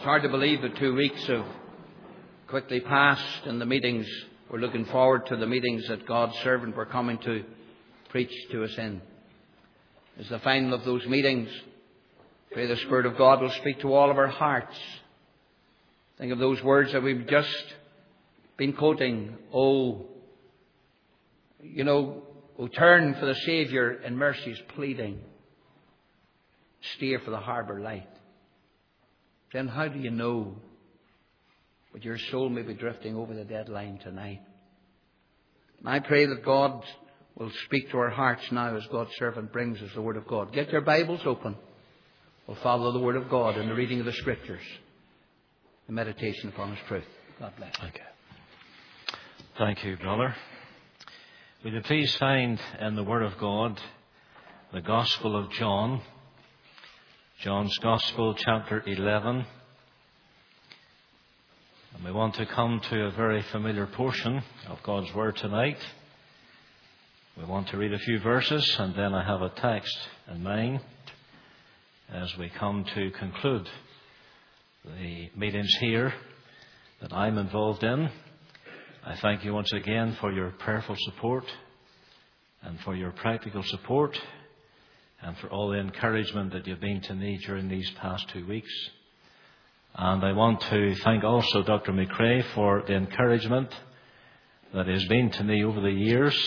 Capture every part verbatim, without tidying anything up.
hard to believe that two weeks have quickly passed and the meetings, we're looking forward to the meetings that God's servant were coming to preach to us in. As the final of those meetings, pray the Spirit of God will speak to all of our hearts. Think of those words that we've just been quoting. Oh, you know, oh, turn for the Saviour in mercy's pleading. Steer for the harbour light. Then how do you know? But your soul may be drifting over the deadline tonight. And I pray that God will speak to our hearts now as God's servant brings us the Word of God. Get your Bibles open. We'll follow the Word of God in the reading of the Scriptures, the meditation upon His truth. God bless. Okay. Thank you, brother. Will you please find in the Word of God the Gospel of John, John's Gospel, chapter eleven. And we want to come to a very familiar portion of God's Word tonight. We want to read a few verses, and then I have a text in mind as we come to conclude the meetings here that I'm involved in. I thank you once again for your prayerful support and for your practical support and for all the encouragement that you've been to me during these past two weeks. And I want to thank also Doctor McCrae for the encouragement that has been to me over the years,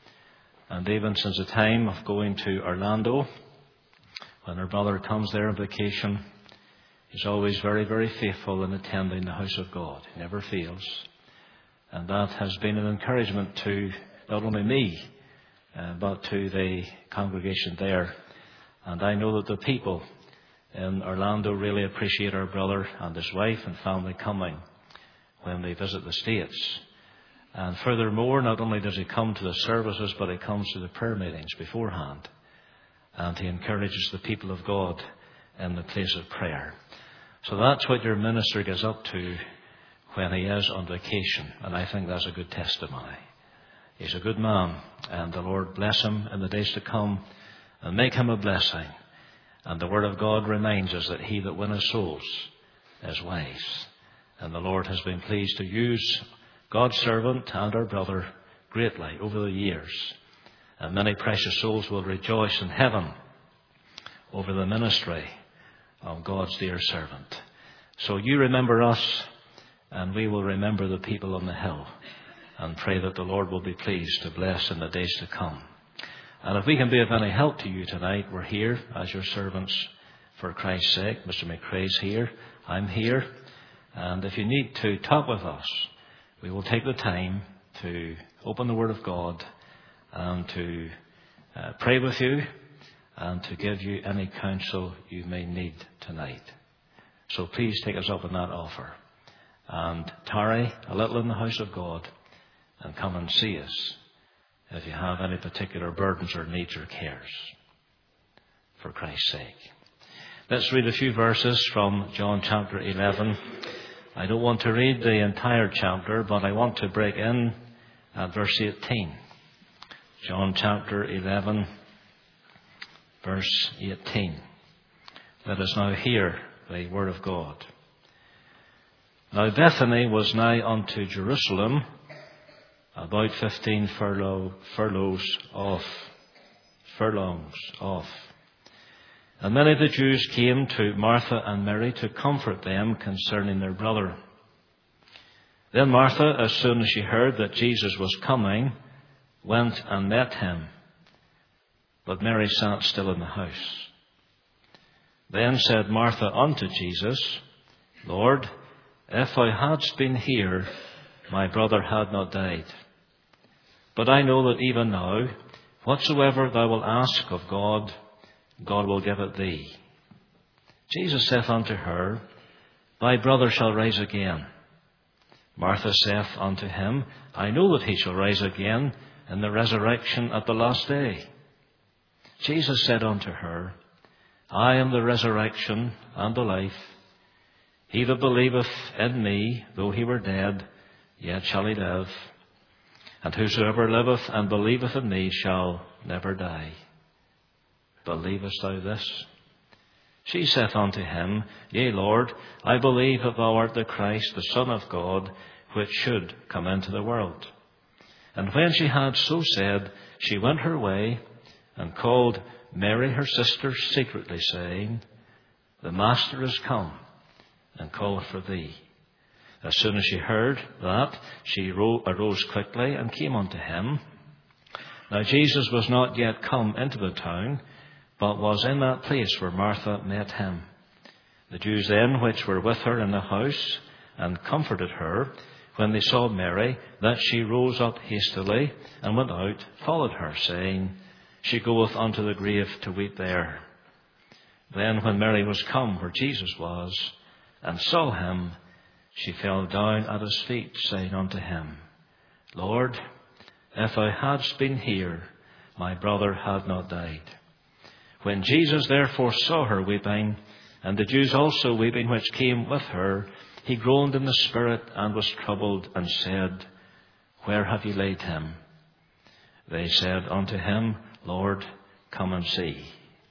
and even since the time of going to Orlando, when her brother comes there on vacation. He's always very, very faithful in attending the house of God. He never fails. And that has been an encouragement to not only me, uh, but to the congregation there. And I know that the people in Orlando really appreciate our brother and his wife and family coming when they visit the States. And furthermore, not only does he come to the services, but he comes to the prayer meetings beforehand. And he encourages the people of God in the place of prayer. So that's what your minister gets up to when he is on vacation. And I think that's a good testimony. He's a good man, and the Lord bless him in the days to come and make him a blessing. And the Word of God reminds us that he that winneth souls is wise. And the Lord has been pleased to use God's servant and our brother greatly over the years. And many precious souls will rejoice in heaven over the ministry of God's dear servant. So you remember us, and we will remember the people on the hill, and pray that the Lord will be pleased to bless in the days to come. And if we can be of any help to you tonight, we're here as your servants for Christ's sake. Mister McCrae's here. I'm here. And if you need to talk with us, we will take the time to open the Word of God and to uh, pray with you and to give you any counsel you may need tonight. So please take us up on that offer. And tarry a little in the house of God and come and see us if you have any particular burdens or needs or cares, for Christ's sake. Let's read a few verses from John chapter eleven. I don't want to read the entire chapter, but I want to break in at verse eighteen. John chapter eleven, verse eighteen. Let us now hear the word of God. Now Bethany was nigh unto Jerusalem, about fifteen furlong, furlongs off, furlongs off. And many of the Jews came to Martha and Mary to comfort them concerning their brother. Then Martha, as soon as she heard that Jesus was coming, went and met him. But Mary sat still in the house. Then said Martha unto Jesus, Lord, if thou hadst been here, my brother had not died. But I know that even now, whatsoever thou wilt ask of God, God will give it thee. Jesus saith unto her, Thy brother shall rise again. Martha saith unto him, I know that he shall rise again in the resurrection at the last day. Jesus said unto her, I am the resurrection and the life. He that believeth in me, though he were dead, yet shall he live. And whosoever liveth and believeth in me shall never die. Believest thou this? She saith unto him, Yea, Lord, I believe that thou art the Christ, the Son of God, which should come into the world. And when she had so said, she went her way, and called Mary her sister secretly, saying, The Master is come, and calleth for thee. As soon as she heard that, she arose quickly, and came unto him. Now Jesus was not yet come into the town, but was in that place where Martha met him. The Jews then, which were with her in the house, and comforted her, when they saw Mary, that she rose up hastily, and went out, followed her, saying, She goeth unto the grave to weep there. Then when Mary was come where Jesus was, and saw him, she fell down at his feet, saying unto him, Lord, if thou hadst been here, my brother had not died. When Jesus therefore saw her weeping, and the Jews also weeping which came with her, he groaned in the spirit, and was troubled, and said, Where have ye laid him? They said unto him, Lord, come and see.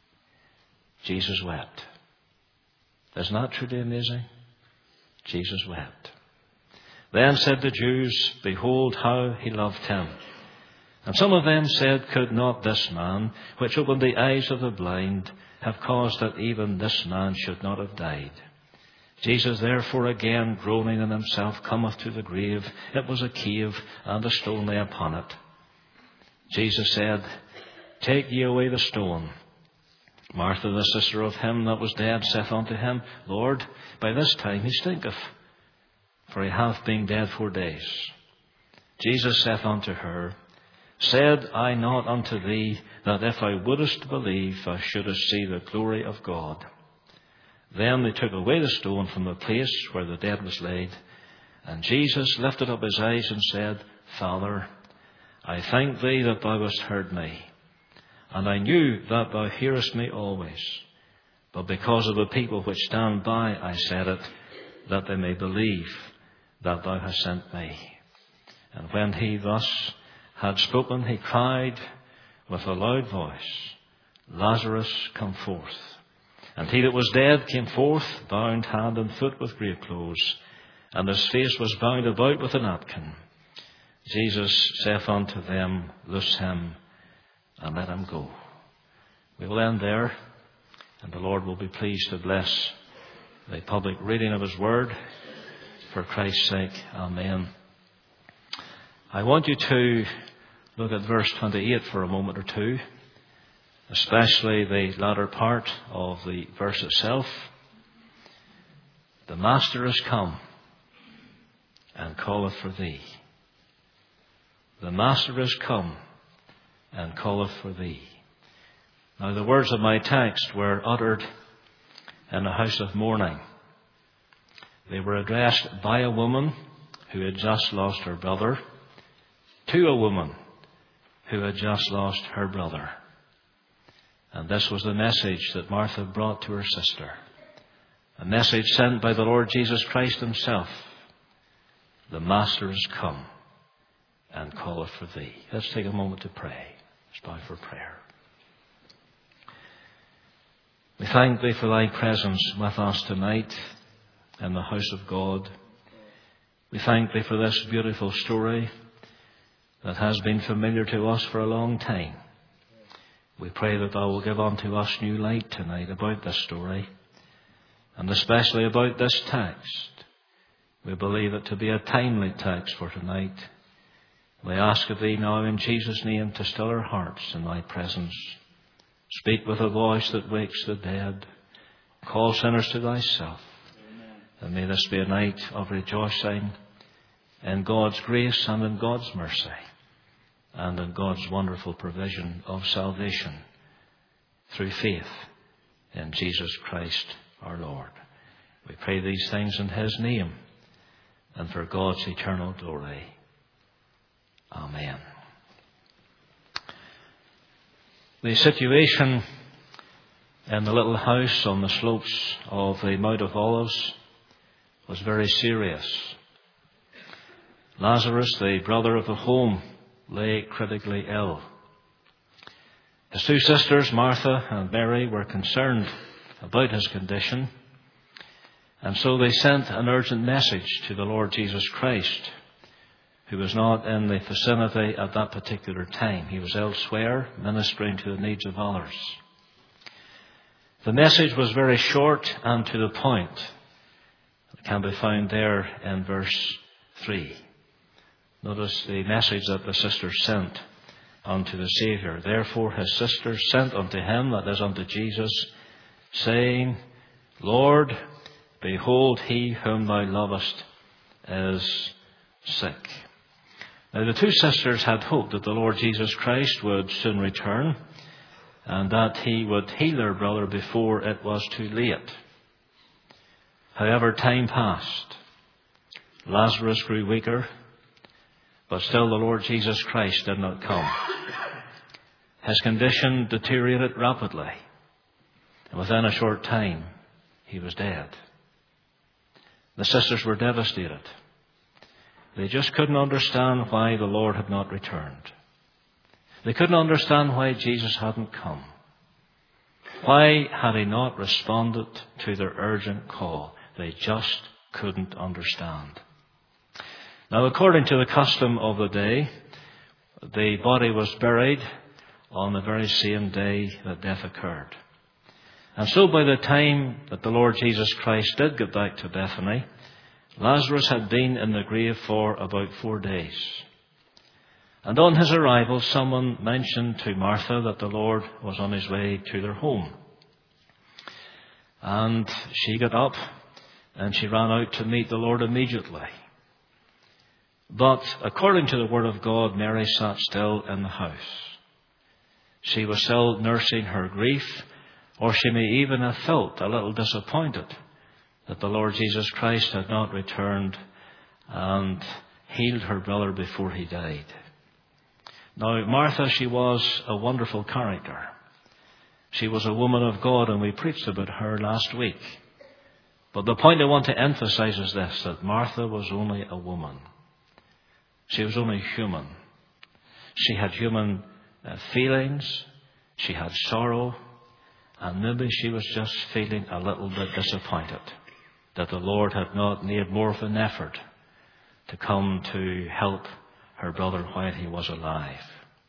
Jesus wept. Isn't that truly amazing? Jesus wept. Then said the Jews, Behold how he loved him. And some of them said, Could not this man, which opened the eyes of the blind, have caused that even this man should not have died? Jesus therefore again, groaning in himself, cometh to the grave. It was a cave, and a stone lay upon it. Jesus said, Take ye away the stone. Martha, the sister of him that was dead, saith unto him, Lord, by this time he stinketh, for he hath been dead four days. Jesus saith unto her, Said I not unto thee, that if thou wouldest believe, thou shouldest see the glory of God? Then they took away the stone from the place where the dead was laid. And Jesus lifted up his eyes and said, Father, I thank thee that thou hast heard me. And I knew that thou hearest me always. But because of the people which stand by, I said it, that they may believe that thou hast sent me. And when he thus had spoken, he cried with a loud voice, Lazarus, come forth. And he that was dead came forth, bound hand and foot with grave clothes, and his face was bound about with a napkin. Jesus saith unto them, Loose him, and let him go. We will end there, and the Lord will be pleased to bless the public reading of his word. For Christ's sake, amen. I want you to look at verse twenty-eight for a moment or two, especially the latter part of the verse itself. The Master is come, and calleth for thee. The Master is come, and calleth for thee. Now the words of my text were uttered in a house of mourning. They were addressed by a woman who had just lost her brother to a woman who had just lost her brother. And this was the message that Martha brought to her sister. A message sent by the Lord Jesus Christ himself. The Master is come, and calleth for thee. Let's take a moment to pray. Let's bow for prayer. We thank thee for thy presence with us tonight in the house of God. We thank thee for this beautiful story that has been familiar to us for a long time. We pray that thou will give unto us new light tonight about this story, and especially about this text. We believe it to be a timely text for tonight. We ask of thee now in Jesus' name to still our hearts in thy presence. Speak with a voice that wakes the dead. Call sinners to thyself. Amen. And may this be a night of rejoicing in God's grace and in God's mercy, and in God's wonderful provision of salvation through faith in Jesus Christ our Lord. We pray these things in his name and for God's eternal glory. Amen. The situation in the little house on the slopes of the Mount of Olives was very serious. Lazarus, the brother of the home, lay critically ill. His two sisters, Martha and Mary, were concerned about his condition. And so they sent an urgent message to the Lord Jesus Christ, who was not in the vicinity at that particular time. He was elsewhere, ministering to the needs of others. The message was very short and to the point. It can be found there in verse three. Notice the message that the sisters sent unto the Saviour. Therefore his sisters sent unto him, that is unto Jesus, saying, Lord, behold, he whom thou lovest is sick. Now the two sisters had hoped that the Lord Jesus Christ would soon return, and that he would heal their brother before it was too late. However, time passed. Lazarus grew weaker, but still the Lord Jesus Christ did not come. His condition deteriorated rapidly, and within a short time he was dead. The sisters were devastated. They just couldn't understand why the Lord had not returned. They couldn't understand why Jesus hadn't come. Why had he not responded to their urgent call? They just couldn't understand. Now, according to the custom of the day, the body was buried on the very same day that death occurred. And so by the time that the Lord Jesus Christ did get back to Bethany, Lazarus had been in the grave for about four days. And on his arrival, someone mentioned to Martha that the Lord was on his way to their home. And she got up and she ran out to meet the Lord immediately. But according to the word of God, Mary sat still in the house. She was still nursing her grief, or she may even have felt a little disappointed that the Lord Jesus Christ had not returned and healed her brother before he died. Now, Martha, she was a wonderful character. She was a woman of God, and we preached about her last week. But the point I want to emphasize is this, that Martha was only a woman. She was only human. She had human uh, feelings. She had sorrow. And maybe she was just feeling a little bit disappointed that the Lord had not made more of an effort to come to help her brother while he was alive.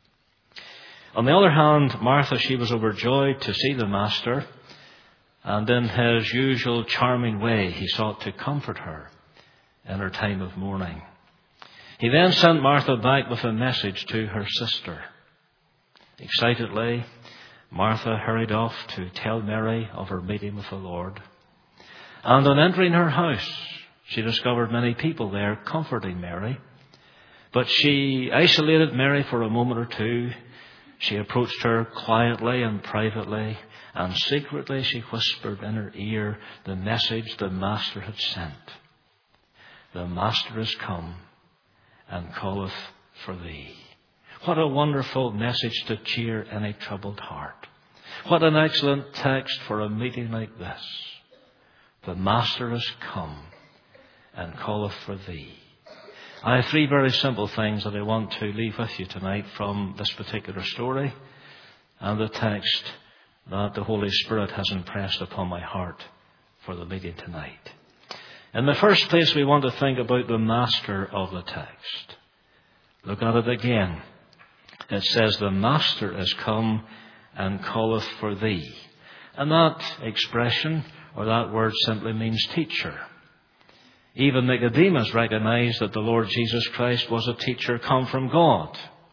On the other hand, Martha, she was overjoyed to see the Master, and in his usual charming way, he sought to comfort her in her time of mourning. He then sent Martha back with a message to her sister. Excitedly, Martha hurried off to tell Mary of her meeting with the Lord. And on entering her house, she discovered many people there comforting Mary. But she isolated Mary for a moment or two. She approached her quietly and privately, and secretly she whispered in her ear the message the Master had sent. The Master is come and calleth for thee. What a wonderful message to cheer any troubled heart. What an excellent text for a meeting like this. The Master is come and calleth for thee. I have three very simple things that I want to leave with you tonight from this particular story and the text that the Holy Spirit has impressed upon my heart for the meeting tonight. In the first place, we want to think about the master of the text. Look at it again. It says, the Master is come and calleth for thee. And that expression, or that word, simply means teacher. Even Nicodemus recognized that the Lord Jesus Christ was a teacher come from God.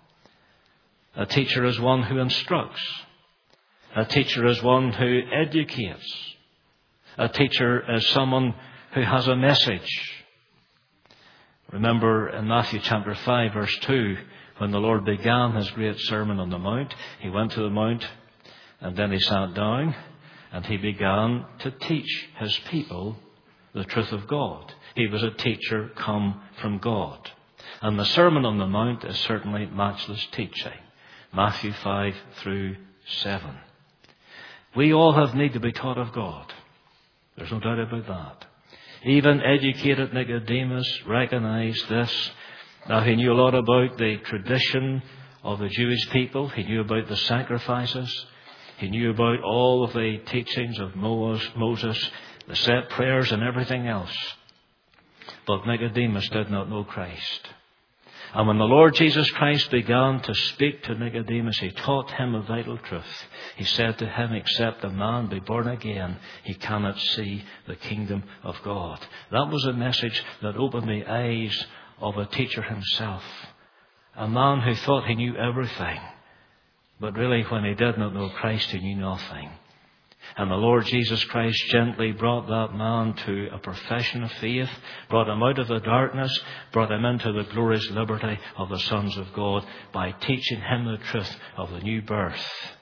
A teacher is one who instructs. A teacher is one who educates. A teacher is someone who has a message. Remember in Matthew chapter five, verse two, when the Lord began his great Sermon on the Mount, he went to the Mount and then he sat down and he began to teach his people the truth of God. He was a teacher come from God. And the Sermon on the Mount is certainly matchless teaching. Matthew five through seven. We all have need to be taught of God. There's no doubt about that. Even educated Nicodemus recognized this. Now, he knew a lot about the tradition of the Jewish people. He knew about the sacrifices. He knew about all of the teachings of Moses, the set prayers and everything else. But Nicodemus did not know Christ. And when the Lord Jesus Christ began to speak to Nicodemus, he taught him a vital truth. He said to him, except a man be born again, he cannot see the kingdom of God. That was a message that opened the eyes of a teacher himself. A man who thought he knew everything. But really, when he did not know Christ, he knew nothing. And the Lord Jesus Christ gently brought that man to a profession of faith, brought him out of the darkness, brought him into the glorious liberty of the sons of God by teaching him the truth of the new birth.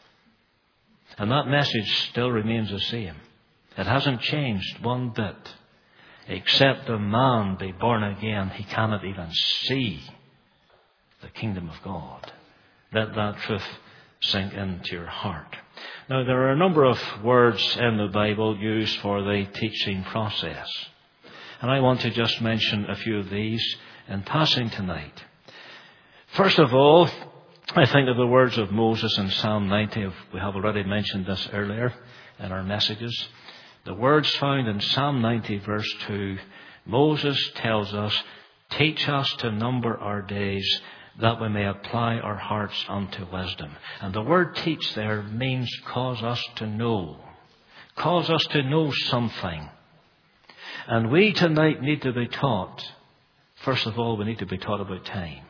And that message still remains the same. It hasn't changed one bit. Except a man be born again, he cannot even see the kingdom of God. Let that truth sink into your heart. Now, there are a number of words in the Bible used for the teaching process. And I want to just mention a few of these in passing tonight. First of all, I think of the words of Moses in Psalm ninety. We have already mentioned this earlier in our messages. The words found in Psalm ninety, verse two, Moses tells us, teach us to number our days, that we may apply our hearts unto wisdom. And the word teach there means cause us to know. Cause us to know something. And we tonight need to be taught. First of all, we need to be taught about time.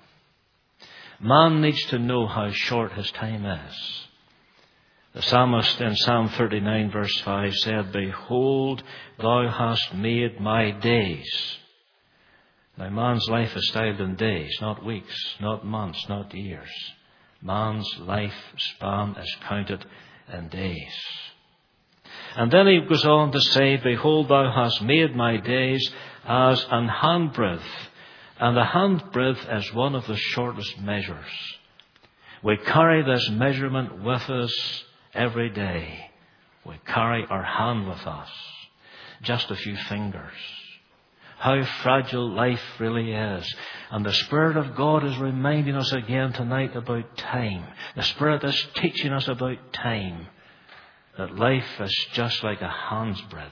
Man needs to know how short his time is. The psalmist in Psalm thirty-nine verse five said, behold, thou hast made my days. Now, man's life is styled in days, not weeks, not months, not years. Man's life span is counted in days. And then he goes on to say, behold, thou hast made my days as an handbreadth. And the handbreadth is one of the shortest measures. We carry this measurement with us every day. We carry our hand with us. Just a few fingers. How fragile life really is. And the Spirit of God is reminding us again tonight about time. The Spirit is teaching us about time. That life is just like a hand's breadth.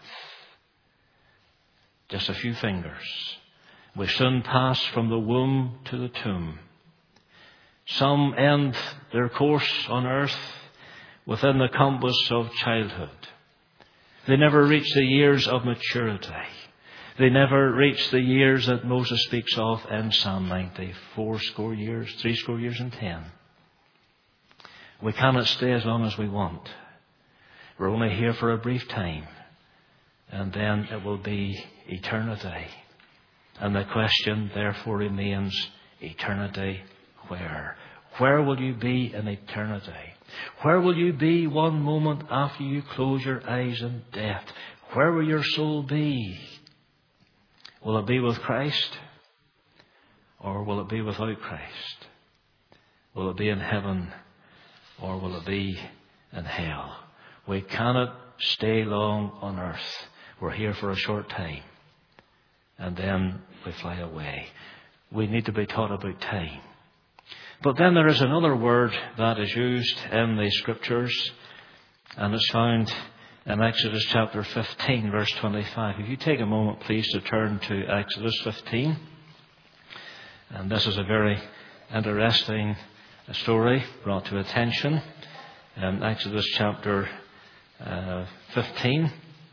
Just a few fingers. We soon pass from the womb to the tomb. Some end their course on earth within the compass of childhood. They never reach the years of maturity. They never reach the years that Moses speaks of in Psalm ninety. Four score years, three score years and ten. We cannot stay as long as we want. We're only here for a brief time. And then it will be eternity. And the question therefore remains, eternity where? Where will you be in eternity? Where will you be one moment after you close your eyes in death? Where will your soul be? Will it be with Christ? Or will it be without Christ? Will it be in heaven? Or will it be in hell? We cannot stay long on earth. We're here for a short time. And then we fly away. We need to be taught about time. But then there is another word that is used in the Scriptures. And it's found in Exodus chapter fifteen, verse twenty-five. If you take a moment, please, to turn to Exodus fifteen. And this is a very interesting story brought to attention in Exodus chapter uh, fifteen.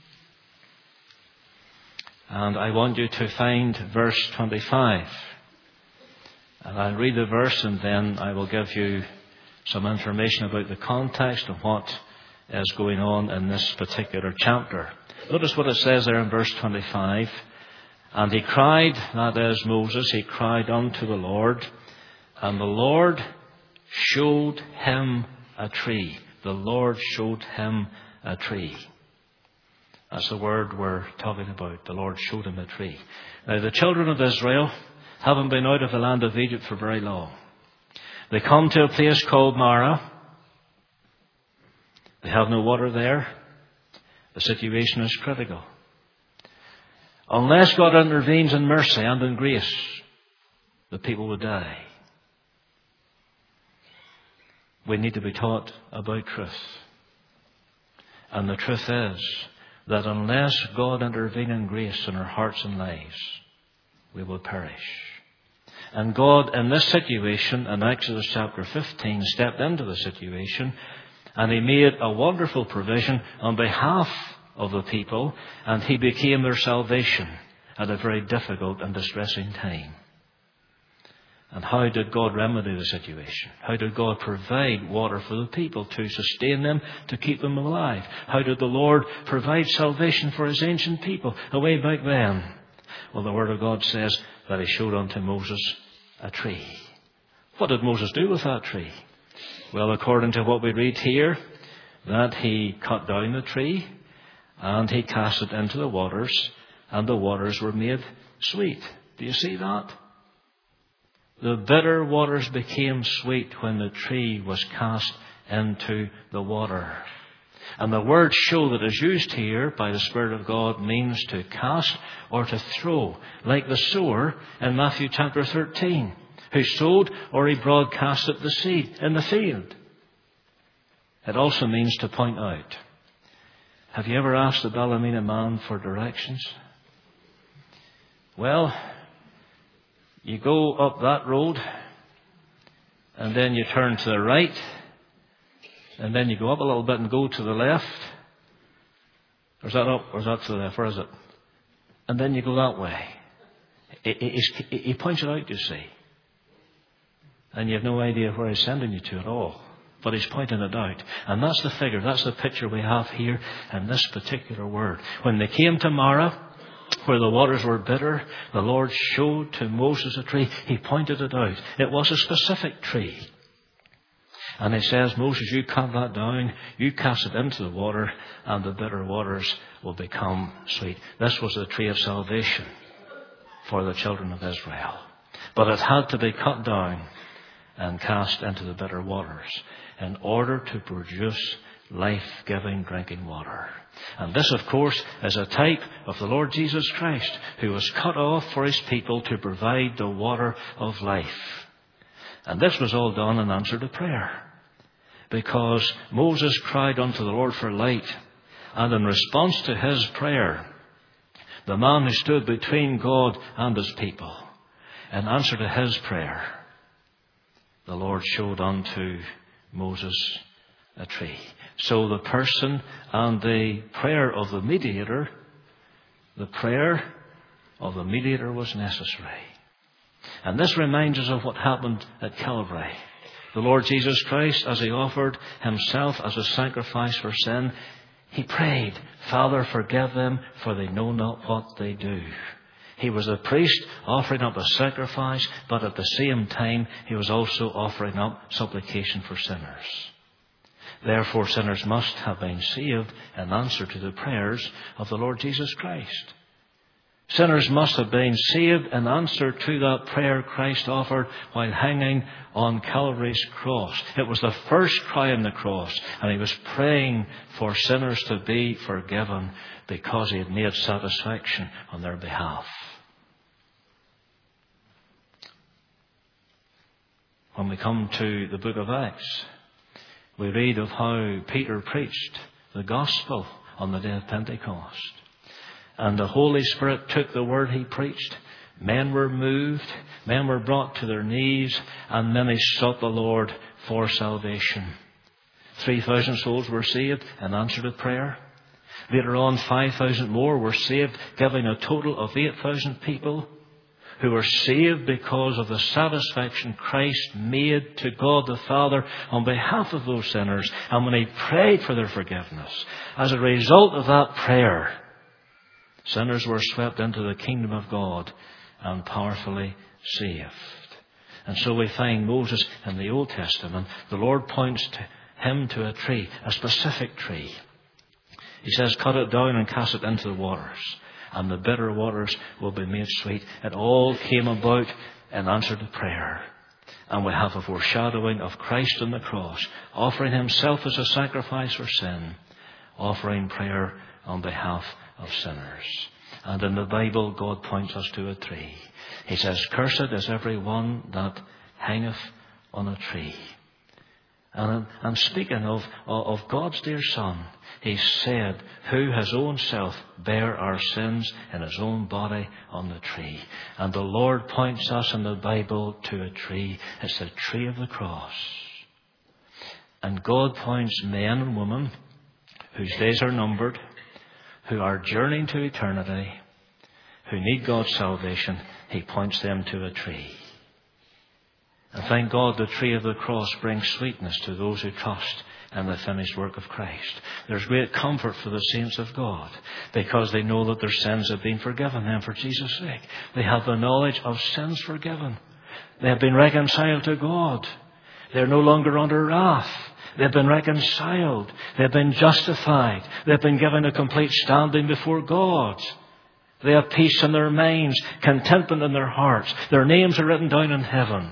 And I want you to find verse twenty-five. And I'll read the verse and then I will give you some information about the context of what is going on in this particular chapter. Notice what it says there in verse twenty-five. And he cried, that is Moses, he cried unto the Lord, and the Lord showed him a tree. The Lord showed him a tree. That's the word we're talking about. The Lord showed him a tree. Now, the children of Israel haven't been out of the land of Egypt for very long. They come to a place called Marah. They have no water there. The situation is critical. Unless God intervenes in mercy and in grace, the people would die. We need to be taught about truth. And the truth is that unless God intervene in grace in our hearts and lives, we will perish. And God, in this situation, in Exodus chapter fifteen, stepped into the situation, and He made a wonderful provision on behalf of the people, and He became their salvation at a very difficult and distressing time. And how did God remedy the situation? How did God provide water for the people to sustain them, to keep them alive? How did the Lord provide salvation for His ancient people away back then? Well, the Word of God says that He showed unto Moses a tree. What did Moses do with that tree? Well, according to what we read here, that he cut down the tree and he cast it into the waters, and the waters were made sweet. Do you see that? The bitter waters became sweet when the tree was cast into the water. And the word show that is used here by the Spirit of God means to cast or to throw, like the sower in Matthew chapter thirteen, who sowed or he broadcasted the seed in the field. It also means to point out. Have you ever asked the Ballymena man for directions? Well, you go up that road, and then you turn to the right, and then you go up a little bit and go to the left. Or is that up, or is that to the left? Where is it? And then you go that way. He, he, he points it out, you see. And you have no idea where He's sending you to at all. But He's pointing it out. And that's the figure, that's the picture we have here in this particular word. When they came to Marah, where the waters were bitter, the Lord showed to Moses a tree. He pointed it out. It was a specific tree. And He says, Moses, you cut that down, you cast it into the water, and the bitter waters will become sweet. This was the tree of salvation for the children of Israel. But it had to be cut down and cast into the bitter waters in order to produce life-giving drinking water. And this, of course, is a type of the Lord Jesus Christ, who was cut off for His people to provide the water of life. And this was all done in answer to prayer, because Moses cried unto the Lord for light, and in response to his prayer, the man who stood between God and His people, in answer to his prayer, the Lord showed unto Moses a tree. So the person and the prayer of the mediator, the prayer of the mediator was necessary. And this reminds us of what happened at Calvary. The Lord Jesus Christ, as He offered Himself as a sacrifice for sin, He prayed, Father, forgive them, for they know not what they do. He was a priest offering up a sacrifice, but at the same time He was also offering up supplication for sinners. Therefore, sinners must have been saved in answer to the prayers of the Lord Jesus Christ. Sinners must have been saved in answer to that prayer Christ offered while hanging on Calvary's cross. It was the first cry on the cross, and He was praying for sinners to be forgiven because He had made satisfaction on their behalf. When we come to the book of Acts, we read of how Peter preached the gospel on the day of Pentecost. And the Holy Spirit took the word he preached. Men were moved. Men were brought to their knees. And many sought the Lord for salvation. Three thousand souls were saved in answer to prayer. Later on, five thousand more were saved, giving a total of eight thousand people who were saved because of the satisfaction Christ made to God the Father on behalf of those sinners. And when He prayed for their forgiveness, as a result of that prayer, sinners were swept into the kingdom of God and powerfully saved. And so we find Moses in the Old Testament. The Lord points to him to a tree, a specific tree. He says, cut it down and cast it into the waters, and the bitter waters will be made sweet. It all came about in answer to prayer. And we have a foreshadowing of Christ on the cross, offering Himself as a sacrifice for sin, offering prayer on behalf of sinners. And in the Bible, God points us to a tree. He says, cursed is every one that hangeth on a tree. And I'm speaking of, of God's dear Son. He said, who his own self bare our sins in his own body on the tree. And the Lord points us in the Bible to a tree. It's the tree of the cross. And God points men and women whose days are numbered, who are journeying to eternity, who need God's salvation. He points them to a tree. And thank God the tree of the cross brings sweetness to those who trust in the finished work of Christ. There's great comfort for the saints of God because they know that their sins have been forgiven them for Jesus' sake. They have the knowledge of sins forgiven. They have been reconciled to God. They're no longer under wrath. They've been reconciled. They've been justified. They've been given a complete standing before God. They have peace in their minds, contentment in their hearts. Their names are written down in heaven.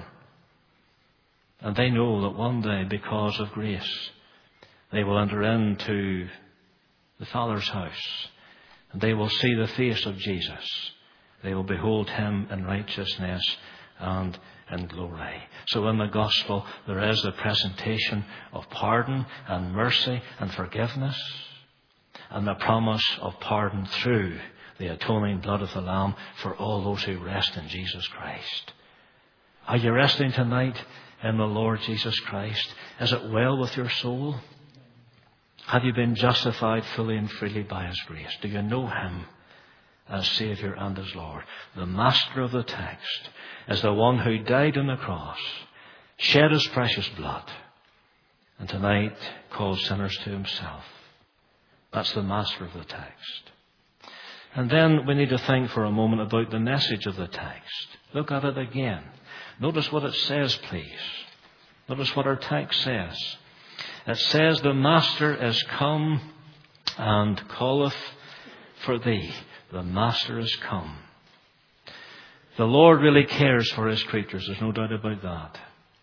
And they know that one day, because of grace, they will enter into the Father's house. And they will see the face of Jesus. They will behold him in righteousness and in glory. So in the gospel, there is the presentation of pardon and mercy and forgiveness. And the promise of pardon through the atoning blood of the Lamb for all those who rest in Jesus Christ. Are you resting tonight in the Lord Jesus Christ? Is it well with your soul? Have you been justified fully and freely by his grace? Do you know him as Saviour and as Lord? The master of the text is the one who died on the cross, shed his precious blood, and tonight calls sinners to himself. That's the master of the text. And then we need to think for a moment about the message of the text. Look at it again. Notice what it says, please. Notice what our text says. It says, the Master is come and calleth for thee. The Master is come. The Lord really cares for his creatures. There's no doubt about that.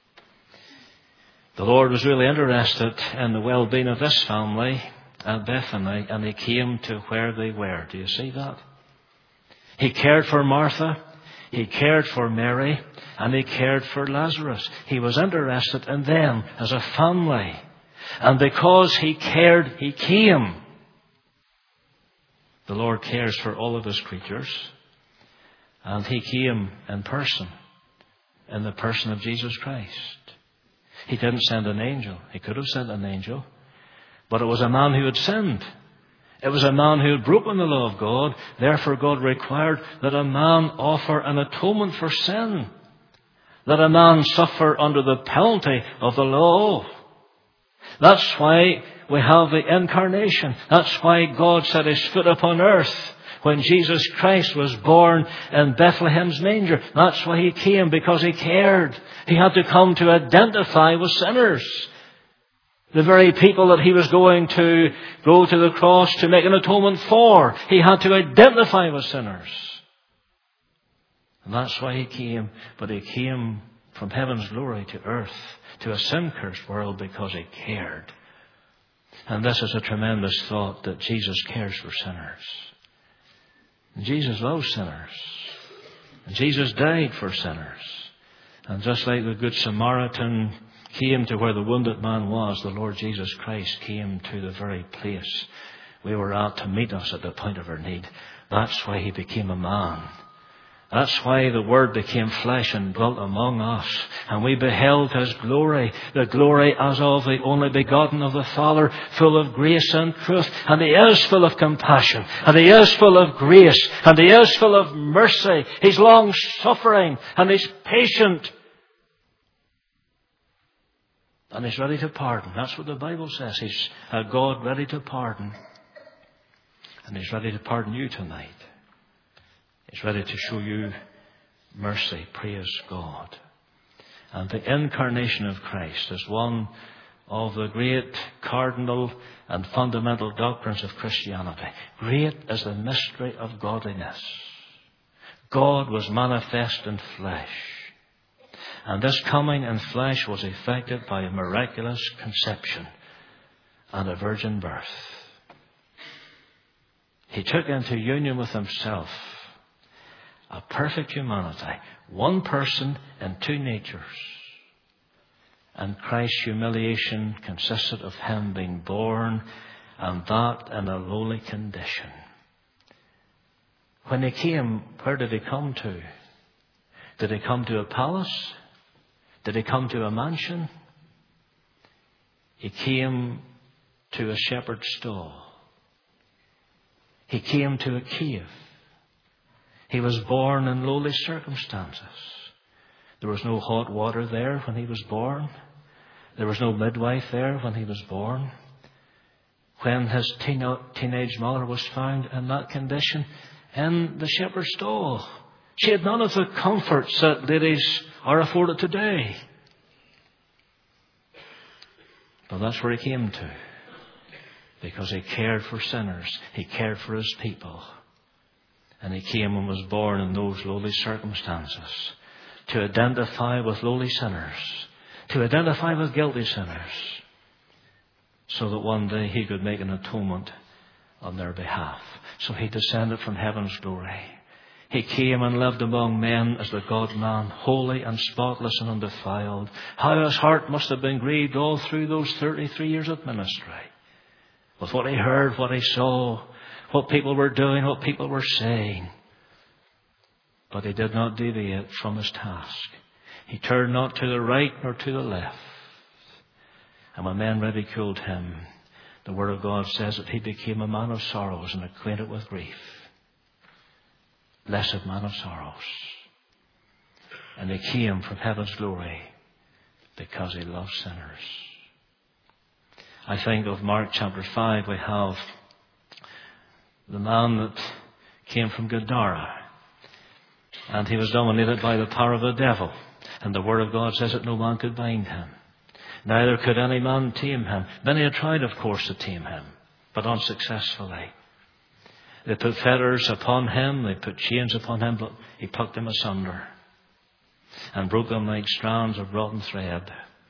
The Lord was really interested in the well-being of this family at Bethany, and he came to where they were. Do you see that? He cared for Martha. He cared for Mary, and he cared for Lazarus. He was interested in them as a family. And because he cared, he came. The Lord cares for all of his creatures. And he came in person, in the person of Jesus Christ. He didn't send an angel. He could have sent an angel. But it was a man who had sinned. It was a man who had broken the law of God. Therefore, God required that a man offer an atonement for sin. That a man suffer under the penalty of the law. That's why we have the incarnation. That's why God set his foot upon earth when Jesus Christ was born in Bethlehem's manger. That's why he came, because he cared. He had to come to identify with sinners. The very people that he was going to go to the cross to make an atonement for. He had to identify with sinners. And that's why he came. But he came from heaven's glory to earth, to a sin-cursed world, because he cared. And this is a tremendous thought, that Jesus cares for sinners. And Jesus loves sinners. And Jesus died for sinners. And just like the Good Samaritan came to where the wounded man was, the Lord Jesus Christ came to the very place we were at to meet us at the point of our need. That's why he became a man. That's why the Word became flesh and dwelt among us. And we beheld his glory, the glory as of the only begotten of the Father, full of grace and truth. And he is full of compassion. And he is full of grace. And he is full of mercy. He's long-suffering. And he's patient. And he's ready to pardon. That's what the Bible says. He's a God ready to pardon. And he's ready to pardon you tonight. He's ready to show you mercy. Praise God. And the incarnation of Christ is one of the great cardinal and fundamental doctrines of Christianity. Great is the mystery of godliness. God was manifest in flesh. And this coming in flesh was effected by a miraculous conception and a virgin birth. He took into union with himself a perfect humanity, one person in two natures. And Christ's humiliation consisted of him being born, and that in a lowly condition. When he came, where did he come to? Did he come to a palace? Did he come to a mansion? He came to a shepherd's stall. He came to a cave. He was born in lowly circumstances. There was no hot water there when he was born. There was no midwife there when he was born. When his teen- teenage mother was found in that condition in the shepherd's stall, she had none of the comforts that ladies are afforded today. But that's where he came to, because he cared for sinners. He cared for his people. And he came and was born in those lowly circumstances to identify with lowly sinners, to identify with guilty sinners, so that one day he could make an atonement on their behalf. So he descended from heaven's glory. He came and lived among men as the God-man, holy and spotless and undefiled. How his heart must have been grieved all through those thirty-three years of ministry, with what he heard, what he saw, what people were doing, what people were saying. But he did not deviate from his task. He turned not to the right nor to the left. And when men ridiculed him, the Word of God says that he became a man of sorrows and acquainted with grief. Blessed man of sorrows. And he came from heaven's glory because he loved sinners. I think of Mark chapter five. We have the man that came from Gadara, and he was dominated by the power of the devil. And the Word of God says that no man could bind him. Neither could any man tame him. Many had tried, of course, to tame him, but unsuccessfully. They put fetters upon him, they put chains upon him, but he plucked them asunder and broke them like strands of rotten thread.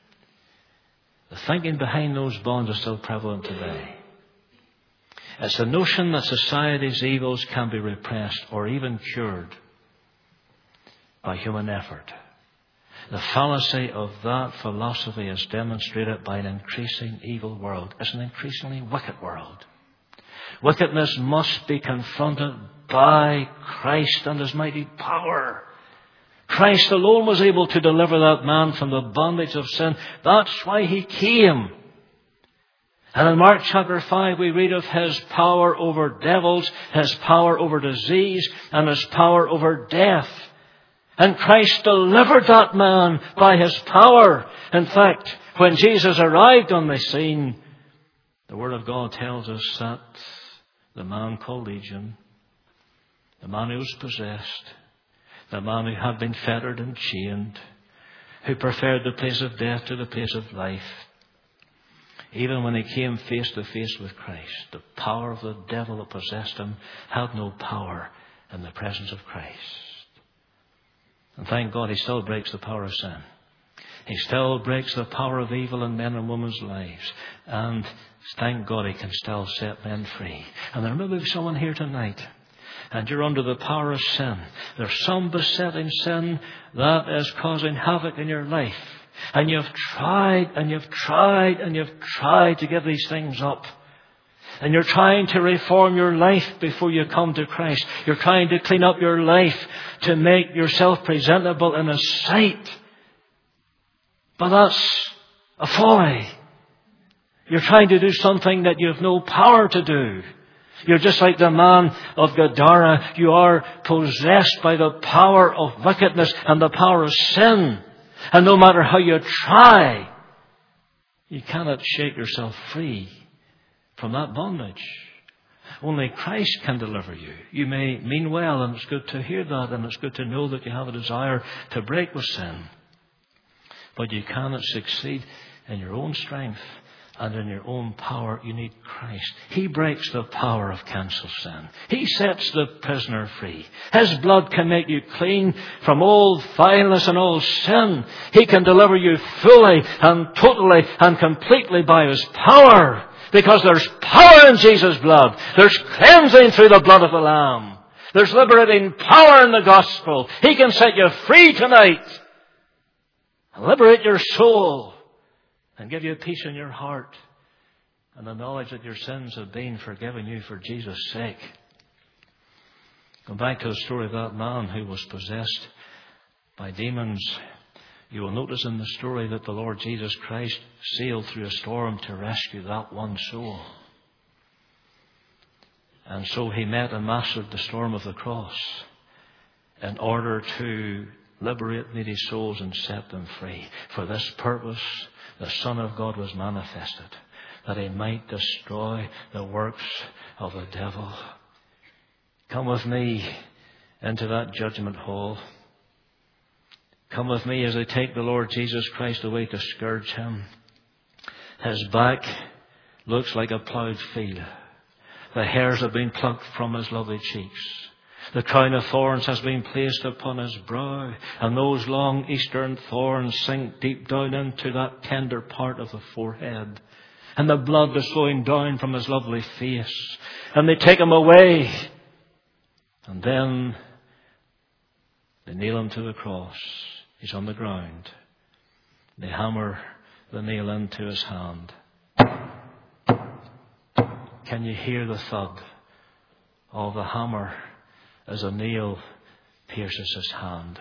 The thinking behind those bonds is still prevalent today. It's the notion that society's evils can be repressed or even cured by human effort. The fallacy of that philosophy is demonstrated by an increasing evil world. It's an increasingly wicked world. Wickedness must be confronted by Christ and his mighty power. Christ alone was able to deliver that man from the bondage of sin. That's why he came. And in Mark chapter five we read of his power over devils, his power over disease, and his power over death. And Christ delivered that man by his power. In fact, when Jesus arrived on the scene, the Word of God tells us that the man called Legion, the man who was possessed, the man who had been fettered and chained, who preferred the place of death to the place of life, even when he came face to face with Christ, the power of the devil that possessed him had no power in the presence of Christ. And thank God he still breaks the power of sin. He still breaks the power of evil in men and women's lives. And thank God he can still set men free. And there may be someone here tonight, and you're under the power of sin. There's some besetting sin that is causing havoc in your life. And you've tried and you've tried and you've tried to give these things up. And you're trying to reform your life before you come to Christ. You're trying to clean up your life to make yourself presentable in His sight. But that's a folly. You're trying to do something that you have no power to do. You're just like the man of Gadara. You are possessed by the power of wickedness and the power of sin. And no matter how you try, you cannot shake yourself free from that bondage. Only Christ can deliver you. You may mean well, and it's good to hear that, and it's good to know that you have a desire to break with sin. But you cannot succeed in your own strength and in your own power. You need Christ. He breaks the power of cancel sin. He sets the prisoner free. His blood can make you clean from all vileness and all sin. He can deliver you fully and totally and completely by His power. Because there's power in Jesus' blood. There's cleansing through the blood of the Lamb. There's liberating power in the gospel. He can set you free tonight. Liberate your soul and give you peace in your heart and the knowledge that your sins have been forgiven you for Jesus' sake. Going back to the story of that man who was possessed by demons, you will notice in the story that the Lord Jesus Christ sailed through a storm to rescue that one soul. And so he met and mastered the storm of the cross in order to liberate needy souls and set them free. For this purpose, the Son of God was manifested, that he might destroy the works of the devil. Come with me into that judgment hall. Come with me as they take the Lord Jesus Christ away to scourge him. His back looks like a ploughed field. The hairs have been plucked from his lovely cheeks. The crown of thorns has been placed upon his brow, and those long eastern thorns sink deep down into that tender part of the forehead. And the blood is flowing down from his lovely face. And they take him away. And then they nail him to the cross. He's on the ground. They hammer the nail into his hand. Can you hear the thud of the hammer as a nail pierces his hand?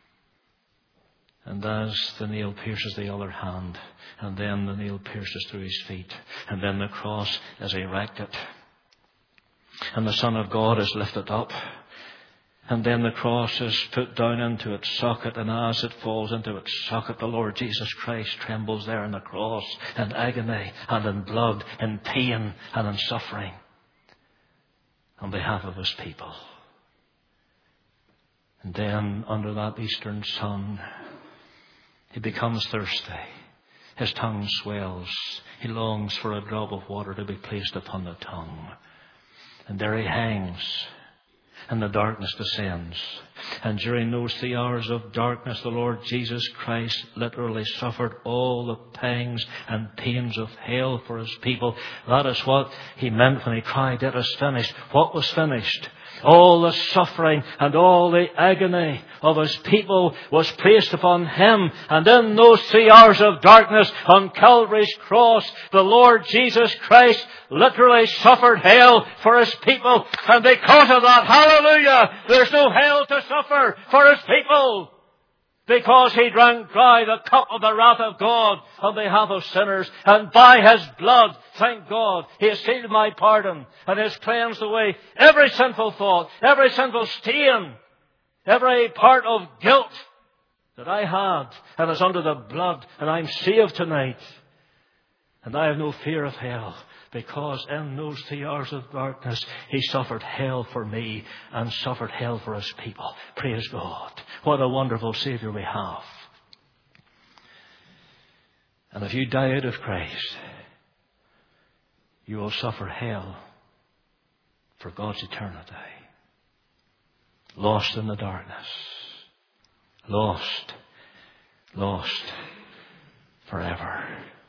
And as the nail pierces the other hand, and then the nail pierces through his feet, and then the cross is erected, and the Son of God is lifted up, and then the cross is put down into its socket, and as it falls into its socket, the Lord Jesus Christ trembles there on the cross in agony and in blood, in pain and in suffering on behalf of his people. And then under that eastern sun, he becomes thirsty. His tongue swells. He longs for a drop of water to be placed upon the tongue. And there he hangs. And the darkness descends. And during those three hours of darkness, the Lord Jesus Christ literally suffered all the pangs and pains of hell for his people. That is what he meant when he cried, "It is finished." What was finished? All the suffering and all the agony of his people was placed upon him. And in those three hours of darkness on Calvary's cross, the Lord Jesus Christ literally suffered hell for his people. And because of that, hallelujah, there's no hell to suffer for his people. Because he drank dry the cup of the wrath of God on behalf of sinners. And by his blood, thank God, he has sealed my pardon and has cleansed away every sinful thought, every sinful stain, every part of guilt that I had, and is under the blood, and I'm saved tonight. And I have no fear of hell, because in those three hours of darkness, he suffered hell for me and suffered hell for his people. Praise God. What a wonderful Savior we have. And if you die out of Christ, you will suffer hell for God's eternity. Lost in the darkness. Lost. Lost forever.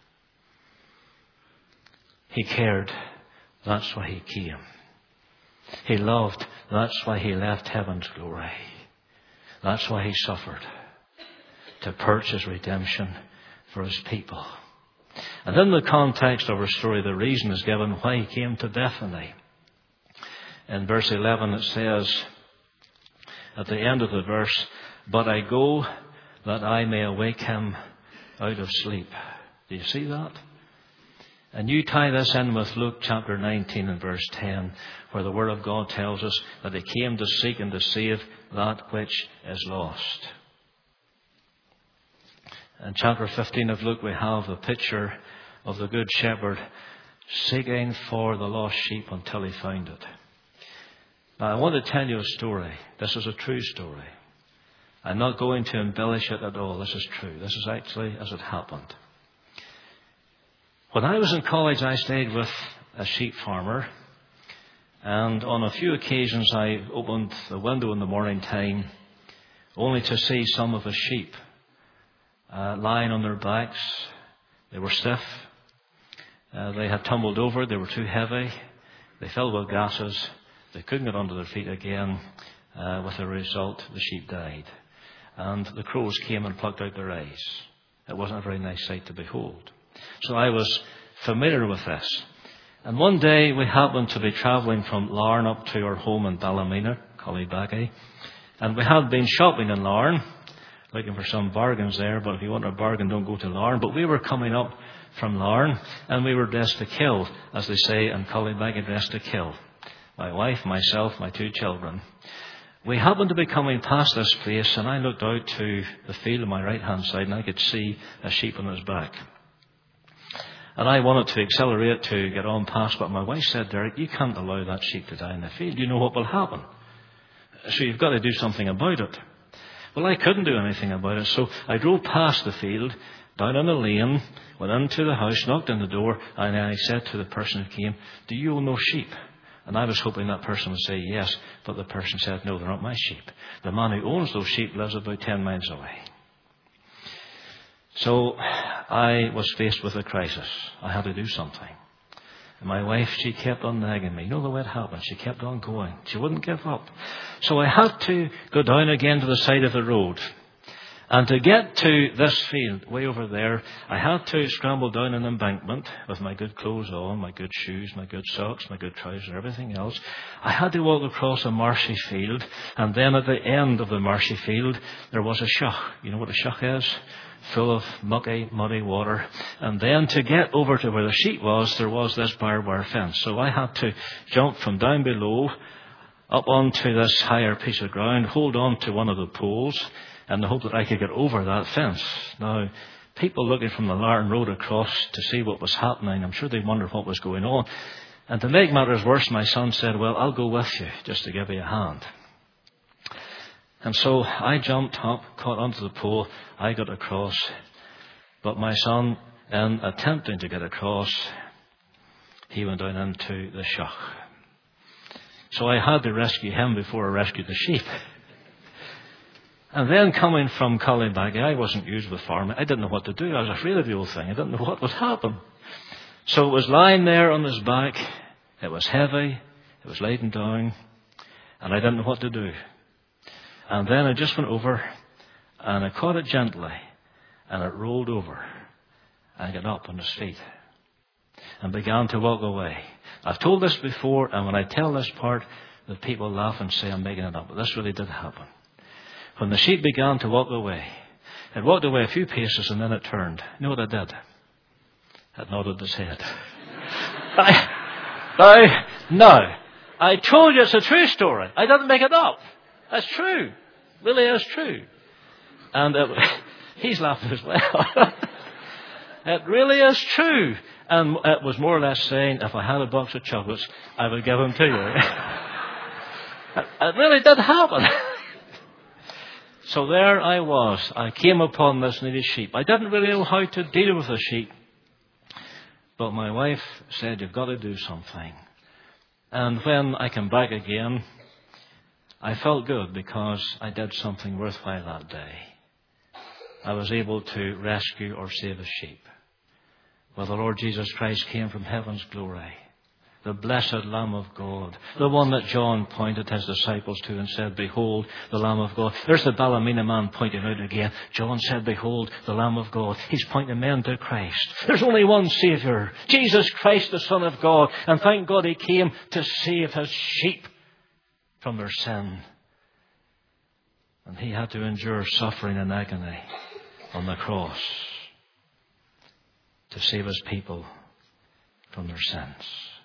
He cared. That's why he came. He loved. That's why he left heaven's glory. That's why he suffered. To purchase redemption for his people. And in the context of our story, the reason is given why he came to Bethany. In verse eleven it says, at the end of the verse, "But I go that I may awake him out of sleep." Do you see that? And you tie this in with Luke chapter nineteen and verse ten, where the Word of God tells us that he came to seek and to save that which is lost. In chapter fifteen of Luke, we have the picture of the Good Shepherd seeking for the lost sheep until he found it. Now, I want to tell you a story. This is a true story. I'm not going to embellish it at all. This is true. This is actually as it happened. When I was in college, I stayed with a sheep farmer. And on a few occasions, I opened the window in the morning time only to see some of the sheep uh, lying on their backs. They were stiff. Uh, they had tumbled over. They were too heavy. They filled with gases. They couldn't get onto their feet again. Uh, with the result, the sheep died. And the crows came and plucked out their eyes. It wasn't a very nice sight to behold. So I was familiar with this. And one day we happened to be travelling from Larne up to our home in Ballymena, Collybaggy. And we had been shopping in Larne, looking for some bargains there. But if you want a bargain, don't go to Larne. But we were coming up from Larne, and we were dressed to kill, as they say in Collybaggy, dressed to kill. My wife, myself, my two children. We happened to be coming past this place, and I looked out to the field on my right-hand side, and I could see a sheep on his back. And I wanted to accelerate to get on past, but my wife said, Derek, you can't allow that sheep to die in the field. You know what will happen. So you've got to do something about it. Well, I couldn't do anything about it, so I drove past the field, down on the lane, went into the house, knocked on the door, and I said to the person who came, do you own those sheep? And I was hoping that person would say yes, but the person said, no, they're not my sheep. The man who owns those sheep lives about ten miles away. So I was faced with a crisis. I had to do something. And my wife, she kept on nagging me. You know the way it happened. She kept on going. She wouldn't give up. So I had to go down again to the side of the road. And to get to this field, way over there, I had to scramble down an embankment with my good clothes on, my good shoes, my good socks, my good trousers, everything else. I had to walk across a marshy field, and then at the end of the marshy field, there was a shach. You know what a shach is? Full of mucky, muddy water. And then to get over to where the sheep was, there was this barbed wire fence. So I had to jump from down below up onto this higher piece of ground, hold on to one of the poles, and the hope that I could get over that fence. Now, people looking from the Larne Road across to see what was happening, I'm sure they wondered what was going on. And to make matters worse, my son said, well, I'll go with you, just to give you a hand. And so I jumped up, caught onto the pole, I got across. But my son, in attempting to get across, he went down into the shach. So I had to rescue him before I rescued the sheep. And then coming from Collybaggy, I wasn't used with farming. I didn't know what to do. I was afraid of the old thing. I didn't know what would happen. So it was lying there on his back. It was heavy. It was laden down. And I didn't know what to do. And then I just went over and I caught it gently. And it rolled over. And got up on his feet. And began to walk away. I've told this before, and when I tell this part, the people laugh and say I'm making it up. But this really did happen. When the sheep began to walk away, it walked away a few paces and then it turned. You know what it did? It nodded its head. I, I, no. I told you it's a true story. I didn't make it up. That's true. Really is true. And it, he's laughing as well. It really is true. And it was more or less saying, if I had a box of chocolates, I would give them to you. it, it really did happen. So there I was. I came upon this needy sheep. I didn't really know how to deal with the sheep. But my wife said, you've got to do something. And when I came back again, I felt good because I did something worthwhile that day. I was able to rescue or save a sheep. Well, the Lord Jesus Christ came from heaven's glory. The blessed Lamb of God. The one that John pointed his disciples to and said, behold, the Lamb of God. There's the Ballymena man pointing out again. John said, behold, the Lamb of God. He's pointing men to Christ. There's only one Saviour. Jesus Christ, the Son of God. And thank God he came to save his sheep from their sin. And he had to endure suffering and agony on the cross to save his people from their sins.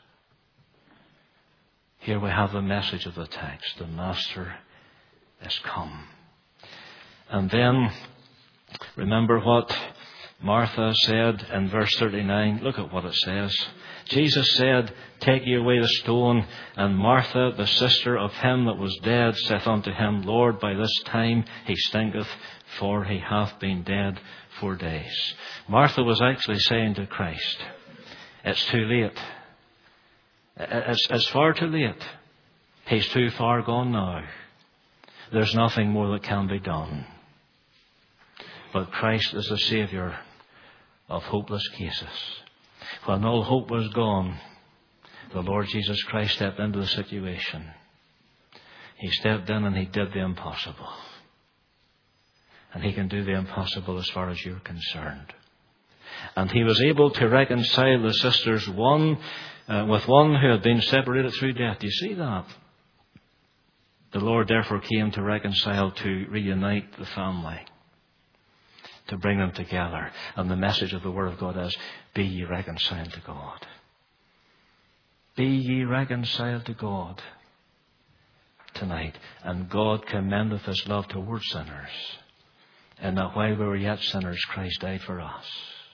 Here we have the message of the text. The Master is come. And then, remember what Martha said in verse thirty-nine. Look at what it says. Jesus said, take ye away the stone. And Martha, the sister of him that was dead, saith unto him, Lord, by this time he stinketh, for he hath been dead four days. Martha was actually saying to Christ, it's too late. It's, it's far too late. He's too far gone now. There's nothing more that can be done. But Christ is the Saviour of hopeless cases. When all hope was gone, the Lord Jesus Christ stepped into the situation. He stepped in and he did the impossible. And he can do the impossible as far as you're concerned. And he was able to reconcile the sisters one uh, with one who had been separated through death. Do you see that? The Lord therefore came to reconcile, to reunite the family, to bring them together. And the message of the Word of God is, be ye reconciled to God. Be ye reconciled to God tonight. And God commendeth his love towards sinners, and that while we were yet sinners, Christ died for us.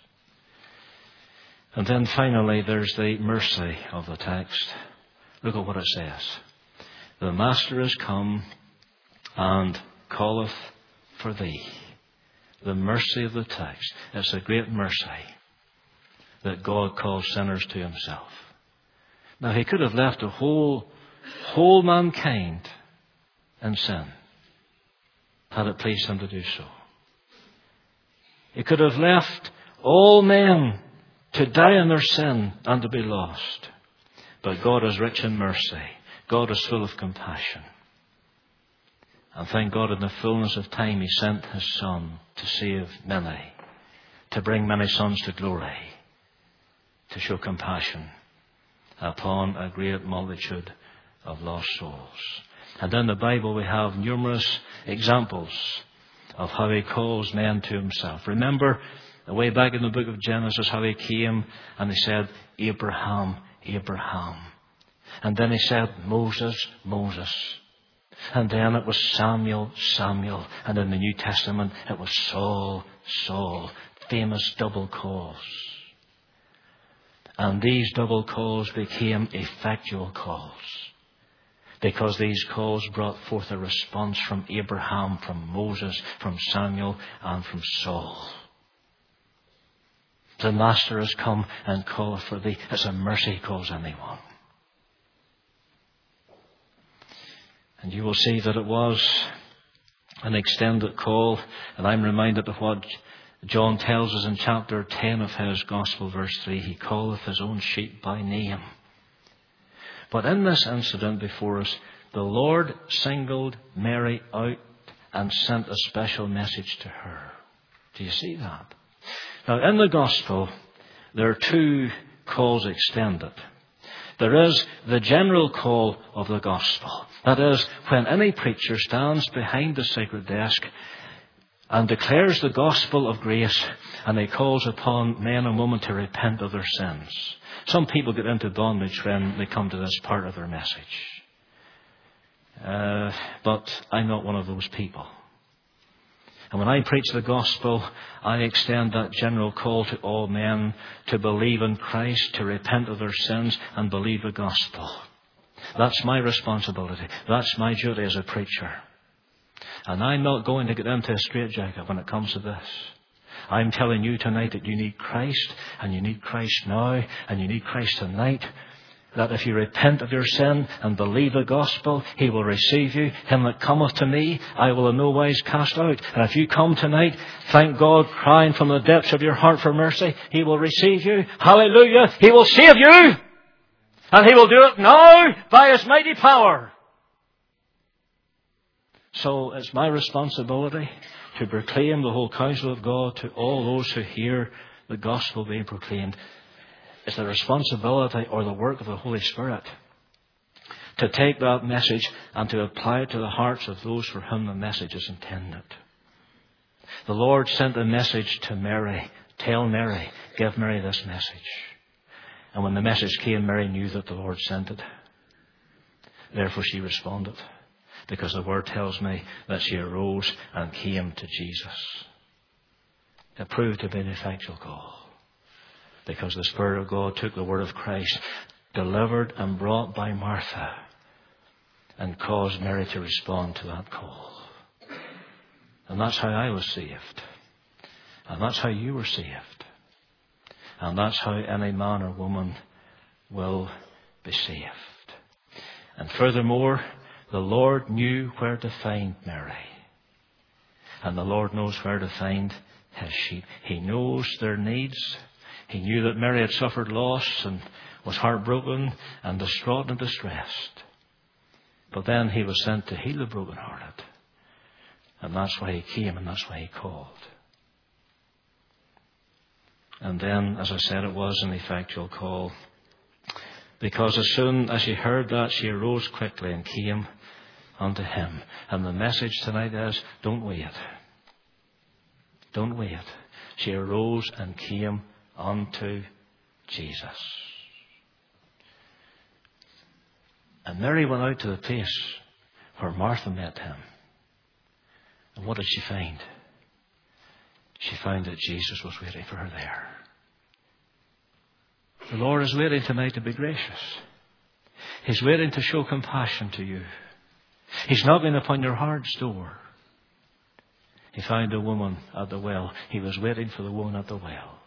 And then finally, there's the mercy of the text. Look at what it says. The Master is come and calleth for thee. The mercy of the text. It's a great mercy that God calls sinners to himself. Now, he could have left the whole, whole mankind in sin, had it pleased him to do so. He could have left all men to die in their sin and to be lost. But God is rich in mercy. God is full of compassion. And thank God, in the fullness of time, he sent his Son to save many, to bring many sons to glory, to show compassion upon a great multitude of lost souls. And in the Bible we have numerous examples of how he calls men to himself. Remember, way back in the book of Genesis, how he came and he said, Abraham, Abraham. And then he said, Moses, Moses. And then it was Samuel, Samuel. And in the New Testament, it was Saul, Saul. Famous double calls. And these double calls became effectual calls, because these calls brought forth a response from Abraham, from Moses, from Samuel, and from Saul. The Master has come and calleth for thee. It's a mercy he calls anyone. And you will see that it was an extended call. And I'm reminded of what John tells us in chapter ten of his Gospel, verse three. He calleth his own sheep by name. But in this incident before us, the Lord singled Mary out and sent a special message to her. Do you see that? Now, in the Gospel, there are two calls extended. There is the general call of the Gospel. That is, when any preacher stands behind the sacred desk and declares the gospel of grace, and he calls upon men and women to repent of their sins. Some people get into bondage when they come to this part of their message. Uh, but I'm not one of those people. And when I preach the gospel, I extend that general call to all men to believe in Christ, to repent of their sins, and believe the gospel. That's my responsibility. That's my duty as a preacher. And I'm not going to get into a straitjacket when it comes to this. I'm telling you tonight that you need Christ, and you need Christ now, and you need Christ tonight. That if you repent of your sin and believe the gospel, he will receive you. Him that cometh to me, I will in no wise cast out. And if you come tonight, thank God, crying from the depths of your heart for mercy, he will receive you. Hallelujah. He will save you. And he will do it now by his mighty power. So it's my responsibility to proclaim the whole counsel of God to all those who hear the gospel being proclaimed. It's the responsibility or the work of the Holy Spirit to take that message and to apply it to the hearts of those for whom the message is intended. The Lord sent a message to Mary. Tell Mary, give Mary this message. And when the message came, Mary knew that the Lord sent it. Therefore she responded. Because the Word tells me that she arose and came to Jesus. It proved to be an effectual call. Because the Spirit of God took the Word of Christ, delivered and brought by Martha, and caused Mary to respond to that call. And that's how I was saved. And that's how you were saved. And that's how any man or woman will be saved. And furthermore, the Lord knew where to find Mary. And the Lord knows where to find his sheep. He knows their needs. He knew that Mary had suffered loss and was heartbroken and distraught and distressed. But then he was sent to heal the brokenhearted. And that's why he came and that's why he called. And then, as I said, it was an effectual call. Because as soon as she heard that, she arose quickly and came unto him. And the message tonight is, don't wait. Don't wait. She arose and came unto Jesus. And Mary went out to the place where Martha met him. And what did she find? She found that Jesus was waiting for her there. The Lord is waiting tonight to be gracious. He's waiting to show compassion to you. He's knocking upon your heart's door. He found a woman at the well. He was waiting for the woman at the well.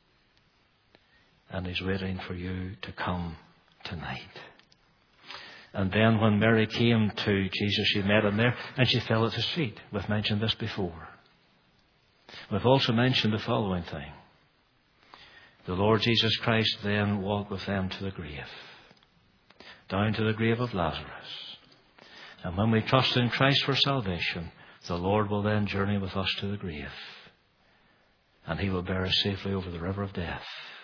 And he's waiting for you to come tonight. And then when Mary came to Jesus, she met him there and she fell at his feet. We've mentioned this before. We've also mentioned the following thing. The Lord Jesus Christ then walked with them to the grave, down to the grave of Lazarus. And when we trust in Christ for salvation, the Lord will then journey with us to the grave. And he will bear us safely over the river of death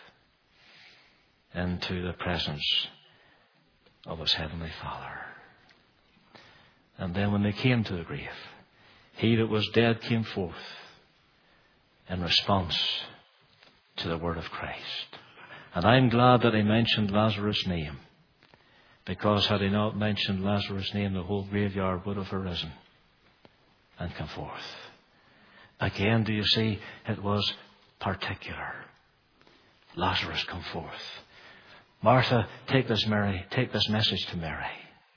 into the presence of his heavenly Father. And then when they came to the grave, he that was dead came forth in response to the word of Christ. And I'm glad that he mentioned Lazarus' name, because had he not mentioned Lazarus' name, the whole graveyard would have arisen and come forth. Again, do you see, it was particular. Lazarus, come forth. Martha, take this Mary, take this message to Mary.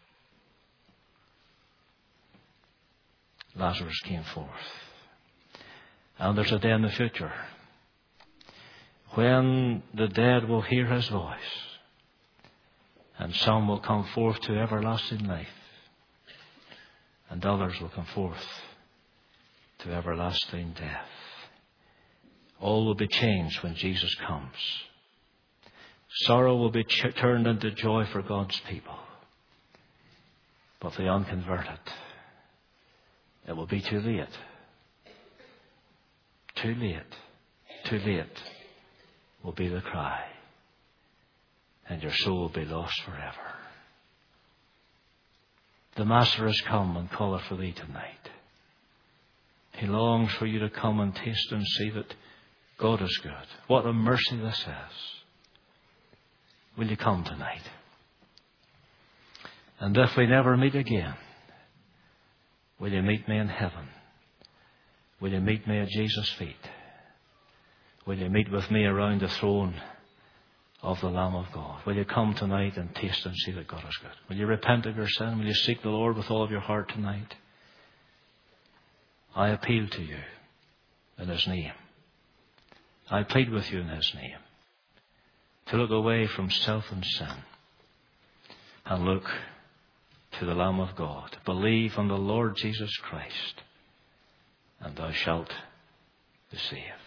Lazarus came forth. And there's a day in the future when the dead will hear his voice, and some will come forth to everlasting life, and others will come forth to everlasting death. All will be changed when Jesus comes. Sorrow will be ch- turned into joy for God's people. But the unconverted, it will be too late. Too late. Too late will be the cry. And your soul will be lost forever. The Master has come and calleth for thee tonight. He longs for you to come and taste and see that God is good. What a mercy this is. Will you come tonight? And if we never meet again, will you meet me in heaven? Will you meet me at Jesus' feet? Will you meet with me around the throne of the Lamb of God? Will you come tonight and taste and see that God is good? Will you repent of your sin? Will you seek the Lord with all of your heart tonight? I appeal to you in his name. I plead with you in his name to look away from self and sin and look to the Lamb of God. Believe on the Lord Jesus Christ, and thou shalt be saved.